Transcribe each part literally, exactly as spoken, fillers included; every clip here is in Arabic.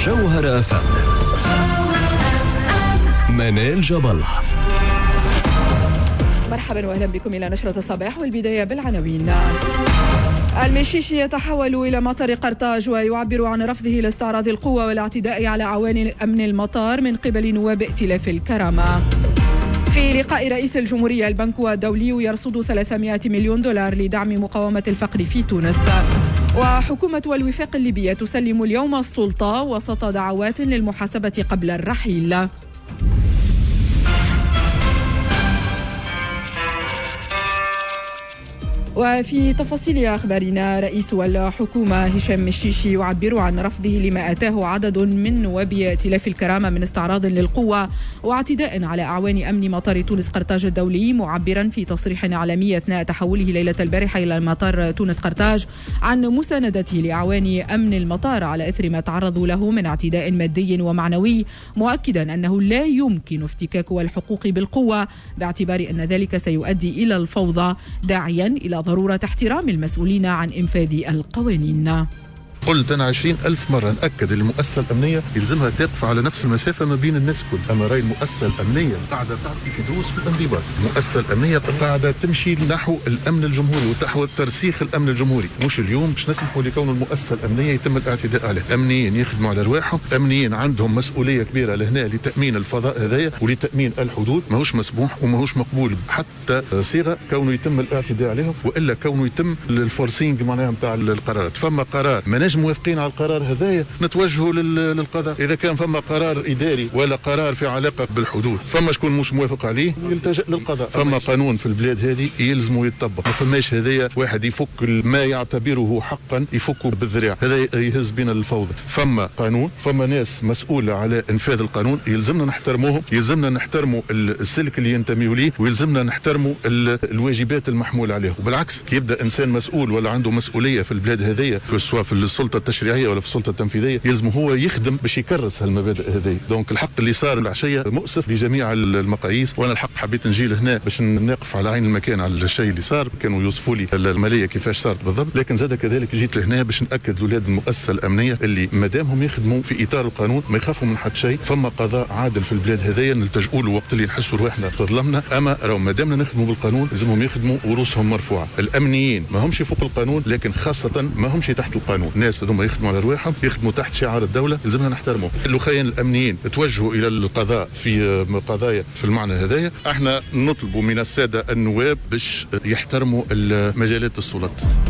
جوهر أف أم. منال جبل. مرحبا واهلا بكم الى نشرة الصباح، والبداية بالعناوين. المشيشي يتحول الى مطار قرطاج ويعبر عن رفضه لاستعراض القوة والاعتداء على اعوان امن المطار من قبل نواب ائتلاف الكرامة. في لقاء رئيس الجمهورية، البنك الدولي يرصد ثلاثمائة مليون دولار لدعم مقاومة الفقر في تونس. وحكومة الوفاق الليبية تسلم اليوم السلطة وسط دعوات للمحاسبة قبل الرحيل. وفي تفاصيل أخبارنا، رئيس الحكومة هشام مشيشي يعبر عن رفضه لما أتاه عدد من نواب ائتلاف الكرامة من استعراض للقوة واعتداء على أعوان أمن مطار تونس قرطاج الدولي، معبرا في تصريح إعلامي أثناء تحوله ليلة البارحة إلى مطار تونس قرطاج عن مساندته لأعوان أمن المطار على إثر ما تعرضوا له من اعتداء مادي ومعنوي، مؤكدا أنه لا يمكن افتكاك الحقوق بالقوة باعتبار أن ذلك سيؤدي إلى الفوضى، داعيا إلى ضرورة احترام المسؤولين عن إنفاذ القوانين. قلت أنا عشرين ألف مرة نأكد المؤسسة الأمنية يلزمها تقف على نفس المسافة ما بين الناس كل، أما راي المؤسسة الأمنية قاعدة تعطي في دروس في الانضباط، المؤسسة الأمنية قاعدة تمشي نحو الأمن الجمهوري ونحو ترسيخ الأمن الجمهوري، مش اليوم باش نسمحوا لكون المؤسسة الأمنية يتم الاعتداء عليه. أمنيين يخدموا على رواحهم، أمنيين عندهم مسؤولية كبيرة لهنا لتأمين الفضاء هذايا ولتأمين الحدود، ماهوش مسموح وماهوش مقبول حتى صيغة كونه يتم الاعتداء عليهم، وإلا كونه يتم الفورسينج معناها نتاع القرارات. فما قرار ما موافقين على القرار هذايا نتوجهوا للقضاء، اذا كان فما قرار اداري ولا قرار في علاقه بالحدود فما شكون مش موافق عليه يلتجئ للقضاء. فما قانون في البلاد هذه يلزموا يتطبق، ما فماش هذايا واحد يفك ما يعتبره حقا يفكه بالذراع، هذا يهز بنا الفوضى. فما قانون، فما ناس مسؤوله على انفاذ القانون، يلزمنا نحترموهم، يلزمنا نحترموا السلك اللي ينتميوا ليه، ويلزمنا نحترموا الواجبات المحموله عليه. وبالعكس كي يبدا انسان مسؤول ولا عنده مسؤوليه في البلاد هذيا سواء في السلطه التشريعيه ولا في السلطه التنفيذيه، يلزم هو يخدم باش يكرس هالمبادئ هذه. دونك الحق اللي صار العشيه مؤسف بجميع المقاييس، وانا الحق حبيت نجي لهنا باش نقف على عين المكان على الشيء اللي صار، كانوا يوصفوا لي الماليه كيفاش صارت بالضبط، لكن زاد كذلك جيت لهنا باش ناكد لاولاد المؤسسه الامنيه اللي مادامهم يخدموا في اطار القانون ما يخافوا من حد شيء، فما قضاء عادل في البلاد هذيا نلتجؤوا له وقت اللي نحسوا روحنا تظلمنا، اما راهو مادامنا نخدموا بالقانون لازمهم يخدموا ورؤوسهم مرفوعه. الامنيين ما همش فوق القانون، لكن خاصه ما همش تحت القانون، الناس هذوما يخدموا على رواحهم، يخدموا تحت شعار الدولة، لازمنا نحترمه. الخاين الأمنيين توجهوا إلى القضاء في قضايا في المعنى هذايا، احنا نطلبوا من السادة النواب باش يحترموا مجالات السلطات.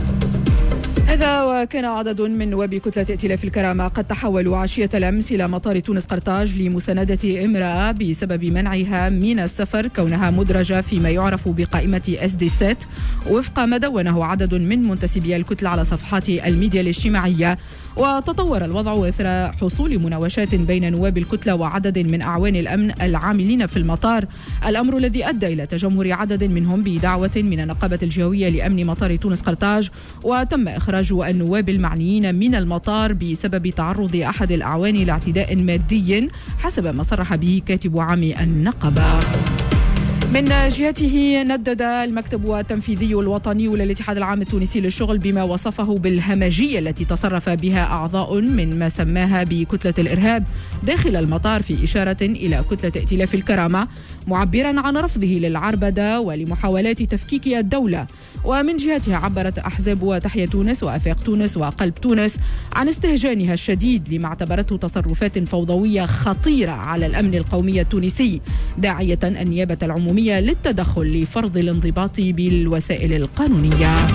هذا وكان عدد من نواب كتلة ائتلاف الكرامة قد تحولوا عشية الأمس إلى مطار تونس قرطاج لمساندة امرأة بسبب منعها من السفر كونها مدرجة فيما يعرف بقائمة اس دي سات، وفق ما دونه عدد من منتسبي الكتلة على صفحات الميديا الاجتماعية. وتطور الوضع إثر حصول مناوشات بين نواب الكتلة وعدد من أعوان الأمن العاملين في المطار، الأمر الذي أدى إلى تجمهر عدد منهم بدعوة من النقابة الجهوية لأمن مطار تونس قرطاج، وتم إخراج النواب المعنيين من المطار بسبب تعرض أحد الأعوان لاعتداء مادي حسب ما صرح به كاتب عام النقابة. من جهته ندد المكتب التنفيذي الوطني للاتحاد العام التونسي للشغل بما وصفه بالهمجية التي تصرف بها أعضاء من ما سماها بكتلة الإرهاب داخل المطار، في إشارة إلى كتلة ائتلاف الكرامة، معبرا عن رفضه للعربدة ولمحاولات تفكيك الدولة. ومن جهتها عبرت أحزاب تحيا تونس وأفاق تونس وقلب تونس عن استهجانها الشديد لما اعتبرته تصرفات فوضوية خطيرة على الأمن القومي التونسي، داعية النيابة العمومية للتدخل لفرض الانضباط بالوسائل القانونية.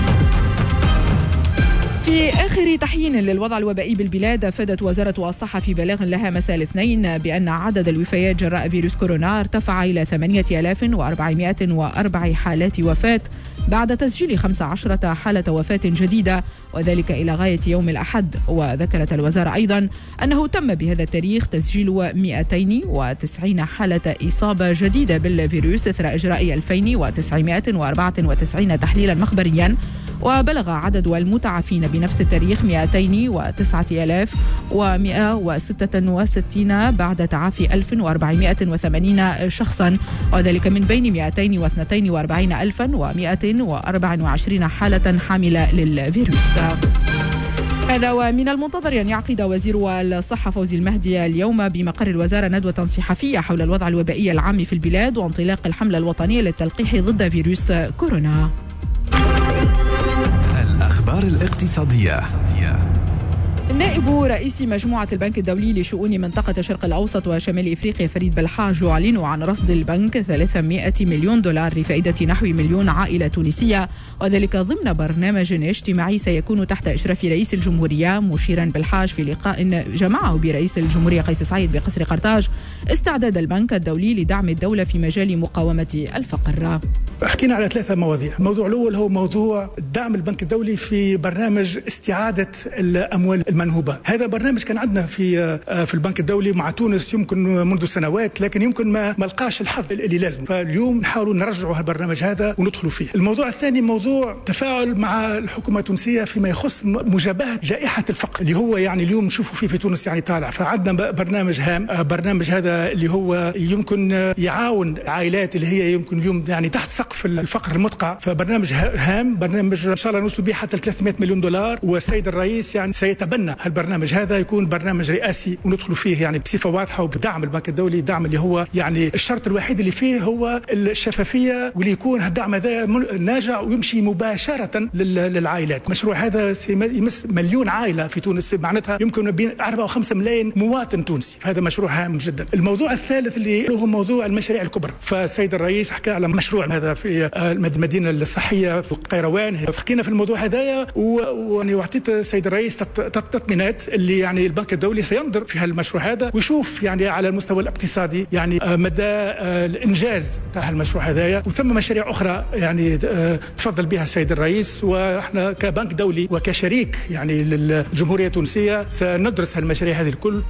في آخر تحيين للوضع الوبائي بالبلاد، أفادت وزارة الصحة في بلاغ لها مساء الاثنين بأن عدد الوفيات جراء فيروس كورونا ارتفع إلى ثمانية آلاف وأربعمائة وأربع حالات وفاة بعد تسجيل خمسة عشر حالة وفاة جديدة، وذلك إلى غاية يوم الأحد. وذكرت الوزارة أيضا أنه تم بهذا التاريخ تسجيل مئتين وتسعين حالة إصابة جديدة بالفيروس إثر إجراء ألفين وتسعمائة وأربعة وتسعين تحليلا مخبريا، وبلغ عدد المتعافين بنفس التاريخ مئتين وتسعة آلاف ومئة وستة وستين بعد تعافي ألف وأربعمائة وثمانين شخصا، وذلك من بين مئتين واثنين وأربعين ألفا ومئة وأربعة وعشرين حالة حاملة للفيروس. هذا ومن المنتظر أن يعقد وزير الصحة فوزي المهدي اليوم بمقر الوزارة ندوة صحفية حول الوضع الوبائي العام في البلاد وانطلاق الحملة الوطنية للتلقيح ضد فيروس كورونا. الأخبار الاقتصادية. نائب رئيس مجموعة البنك الدولي لشؤون منطقة الشرق الأوسط وشمال إفريقيا فريد بالحاج يعلن عن رصد البنك ثلاثمائة مليون دولار لفائدة نحو مليون عائلة تونسية، وذلك ضمن برنامج اجتماعي سيكون تحت إشراف رئيس الجمهورية، مشيرا بالحاج في لقاء جمعه برئيس الجمهورية قيس سعيد بقصر قرطاج استعداد البنك الدولي لدعم الدولة في مجال مقاومة الفقر. حكينا على ثلاثة مواضيع. الموضوع الأول هو موضوع دعم البنك الدولي في برنامج استعادة الأموال المنهوبة. هذا برنامج كان عندنا في في البنك الدولي مع تونس يمكن منذ سنوات، لكن يمكن ما ملقاش الحظ اللي لازم، فاليوم نحاولوا نرجعوا البرنامج هذا وندخلوا فيه. الموضوع الثاني موضوع تفاعل مع الحكومة التونسية فيما يخص مجابهة جائحة الفقر اللي هو يعني اليوم نشوفوا فيه في تونس يعني طالع. فعندنا برنامج هام، برنامج هذا اللي هو يمكن يعاون عائلات اللي هي يمكن اليوم يعني تحت سقف الفقر المدقع، فبرنامج هام، برنامج ان شاء الله نوصل به حتى ثلاثمائة مليون دولار، والسيد الرئيس يعني سيتبنى هالبرنامج هذا يكون برنامج رئاسي وندخلوا فيه يعني بصفه واضحه وبدعم البنك الدولي. دعم اللي هو يعني الشرط الوحيد اللي فيه هو الشفافيه، واللي يكون هالدعم هذا ناجع ويمشي مباشره للعائلات. المشروع هذا يمس مليون عائله في تونس، معناتها يمكن بين أربعة وخمسة ملايين مواطن تونسي. هذا مشروع هام جدا. الموضوع الثالث اللي هو موضوع المشاريع الكبرى، فالسيد الرئيس حكى على مشروع هذا في المدينه الصحيه في القيروان. حكينا في الموضوع هذايا واعطيت السيد الرئيس تطمينات اللي يعني البنك الدولي سينظر في هالمشروع هذا ويشوف يعني على المستوى الاقتصادي يعني مدى الانجاز تاع هالمشروع هذايا. وثم مشاريع اخرى يعني تفضل بها السيد الرئيس، واحنا كبنك دولي وكشريك يعني للجمهوريه التونسيه سندرس هالمشاريع هذه الكل.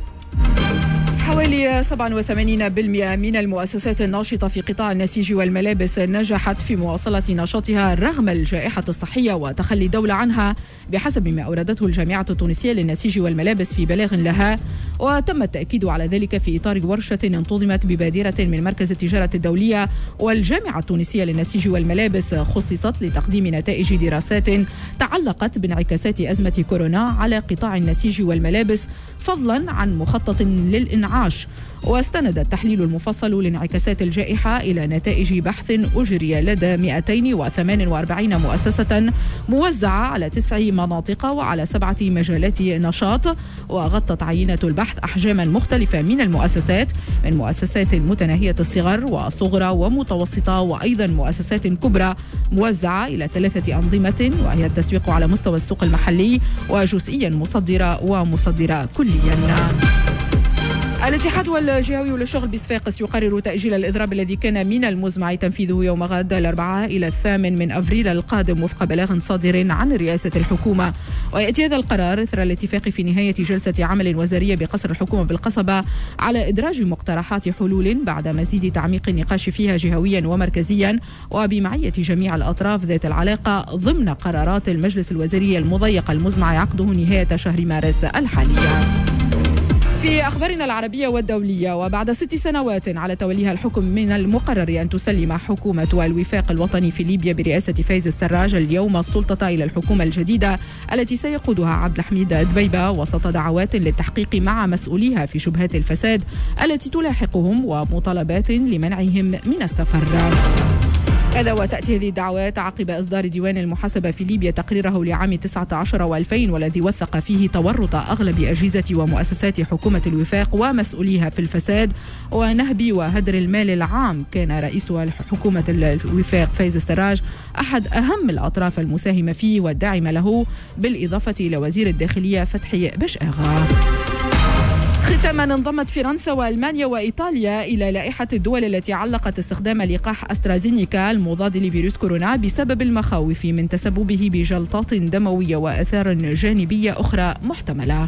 حوالي سبعة وثمانين بالمئة من المؤسسات الناشطة في قطاع النسيج والملابس نجحت في مواصلة نشاطها رغم الجائحة الصحية وتخلي الدولة عنها بحسب ما أوردته الجامعة التونسية للنسيج والملابس في بلاغ لها، وتم التأكيد على ذلك في إطار ورشة انتظمت ببادرة من مركز التجارة الدولية والجامعة التونسية للنسيج والملابس خصصت لتقديم نتائج دراسات تعلقت بانعكاسات أزمة كورونا على قطاع النسيج والملابس فضلا عن مخطط للإنعاش. واستند التحليل المفصل لانعكاسات الجائحة إلى نتائج بحث أجري لدى مئتين وثمانية وأربعين مؤسسة موزعة على تسع مناطق وعلى سبعة مجالات نشاط، وغطت عينة البحث أحجاما مختلفة من المؤسسات من مؤسسات متناهية الصغر وصغرى ومتوسطة وأيضا مؤسسات كبرى موزعة إلى ثلاثة أنظمة، وهي التسويق على مستوى السوق المحلي وجزئيا مصدرة ومصدرة كليا. الاتحاد والجهوي للشغل بصفاقس يقرر تأجيل الإضراب الذي كان من المزمع تنفيذه يوم غد الأربعاء إلى الثامن من أبريل القادم وفق بلاغ صادر عن رئاسة الحكومة. ويأتي هذا القرار إثر الاتفاق في نهاية جلسة عمل وزارية بقصر الحكومة بالقصبة على إدراج مقترحات حلول بعد مزيد تعميق النقاش فيها جهويا ومركزيا وبمعية جميع الأطراف ذات العلاقة ضمن قرارات المجلس الوزاري المضيق المزمع عقده نهاية شهر مارس الحالي. في أخبارنا العربية والدولية، وبعد ست سنوات على توليها الحكم من المقرر أن تسلم حكومة الوفاق الوطني في ليبيا برئاسة فايز السراج اليوم السلطة إلى الحكومة الجديدة التي سيقودها عبد الحميد دبيبة وسط دعوات للتحقيق مع مسؤوليها في شبهات الفساد التي تلاحقهم ومطالبات لمنعهم من السفر. هذا وتأتي هذه الدعوات عقب إصدار ديوان المحاسبة في ليبيا تقريره لعام تسعة عشر وألفين والذي وثق فيه تورط أغلب أجهزة ومؤسسات حكومة الوفاق ومسؤوليها في الفساد ونهب وهدر المال العام. كان رئيس حكومة الوفاق فايز السراج أحد أهم الأطراف المساهمة فيه والداعمة له، بالإضافة إلى وزير الداخلية فتحي بشآغا. ختاما، انضمت فرنسا وألمانيا وإيطاليا إلى لائحة الدول التي علقت استخدام لقاح أسترازينيكا المضاد لفيروس كورونا بسبب المخاوف من تسببه بجلطات دموية وآثار جانبية أخرى محتملة.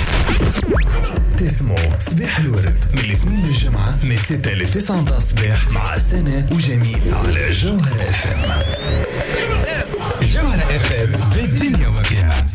تسمعوا صباح الورد من الاثنين للجمعة من ستة لتسعة الصباح مع سنة وجميل على جوهرة اف ام. جوهرة اف ام بالدنيا وفيها.